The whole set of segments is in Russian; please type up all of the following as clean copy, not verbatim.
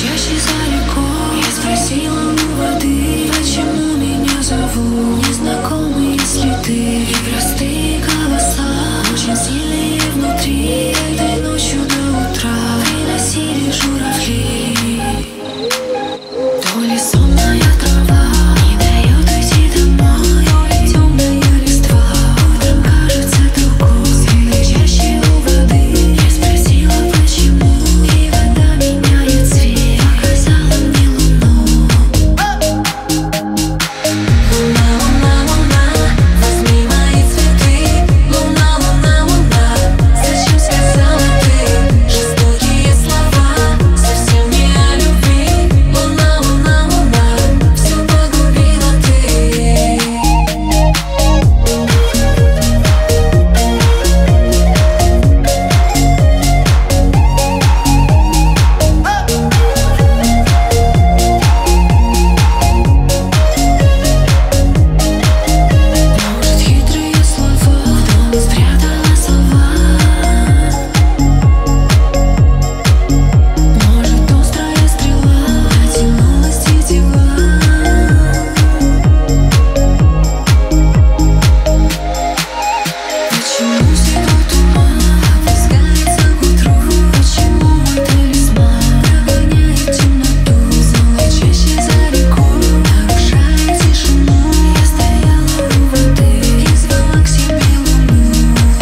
Чаще за рекой я спросила у воды, почему меня зовут незнакомые следы и простые голоса, очень сильные внутри. Этой ночью до утра приносили журавли. То ли сонная трава не дает уйти домой, то ли темная листва утром кажется другой. Или чаще у воды я спросила почему, и вода меняет цвет, показала мне луну. Луна, луна, луна, возьми мои цветы. Луна, луна, луна, зачем сказала ты жестокие слова, совсем не о любви. Луна, луна, луна, все погубила ты. Может, хитрые слова в дом спрятала сова. Может, острая стрела дотянулась тетива. Почему седой туман опускается к утру? Почему мой талисман прогоняет темноту? Снова чаще за рекой, нарушая тишину. Я стояла у воды и звала к себе луну.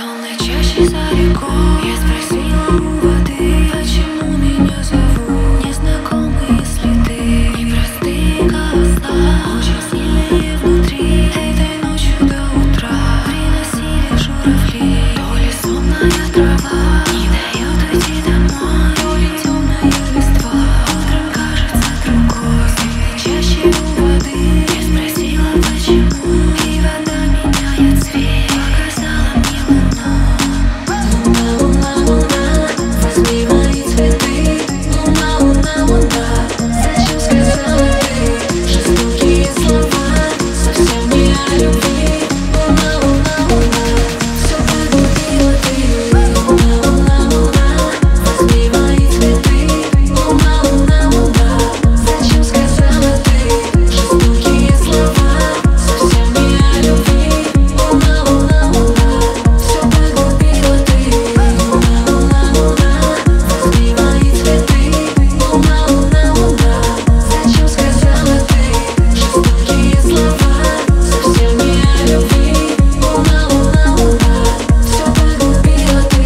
сонной чаще за рекой я спросила у воды, почему меня зовут незнакомые следы, непростые голоса, очень сильные внутри. Этой ночью до утра приносили журавли. То ли сонная трава не дает уйти домой, то ли темная листва утром кажется другой. Сонной чаще у воды я спросила почему, и вода меняет цвет, показала мне луну. Луна, луна, луна, возьми мои цветы. Луна, луна, луна, зачем сказала ты жестокие слова, совсем не о любви. Луна, луна, луна, все погубила ты. Луна, луна, луна, возьми мои цветы. Луна, луна, луна, зачем сказала ты жестокие слова, совсем не о любви. Луна, луна, луна, все погубила ты. Луна, луна, луна, возьми мои цветы. Луна, луна, луна, зачем сказала ты жестокие слова, совсем не о любви. Луна, луна, луна, все погубила ты.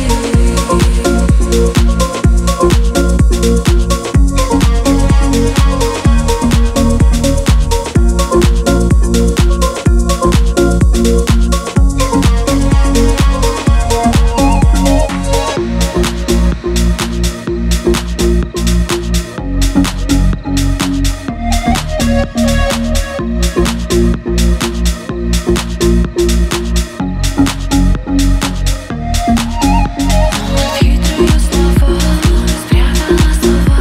Хитрые слова, спрятала слова.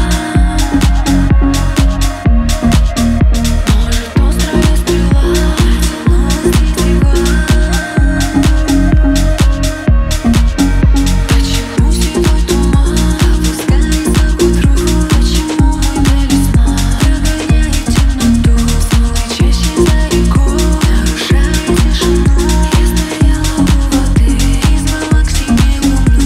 Может, острая стрела тянулась тетива. Почему седой туман опускается к утру? Почему война лесна прогоняет темноту? Снова чаще за рекой нарушая тишину. Я стояла у воды и звала к себе луну.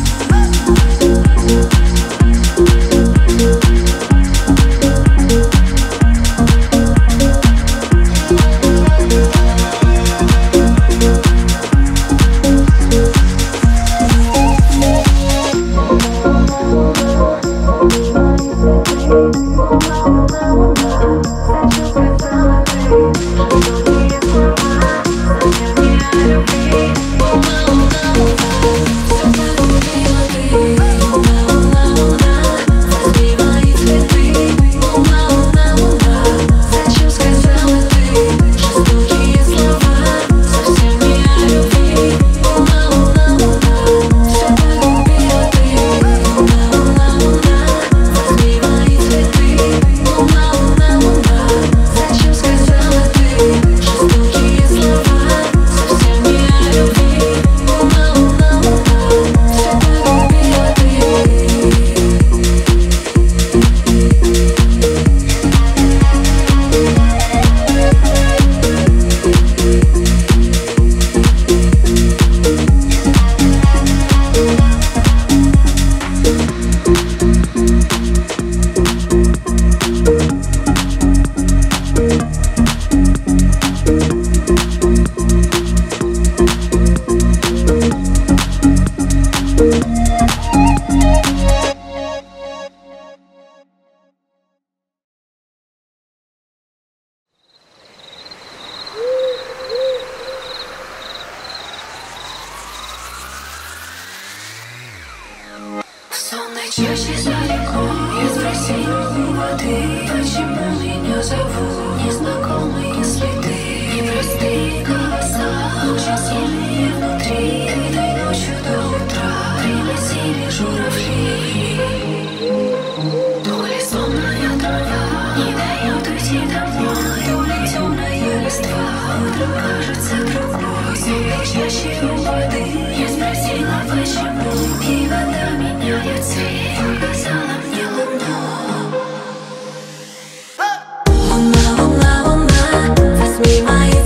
Сонной чаще за рекой я спросила у воды, почему меня зовут незнакомые следы, непростые голоса, очень сильные внутри. Этой ночью до утра приносили журавли. То ли сонная трава не дает уйти домой, то ли темная листва утром кажется другой. Сонной чаще у воды я спросила почему, и вода меняет цвет, показала мне луну. Луна, луна, луна, возьми мои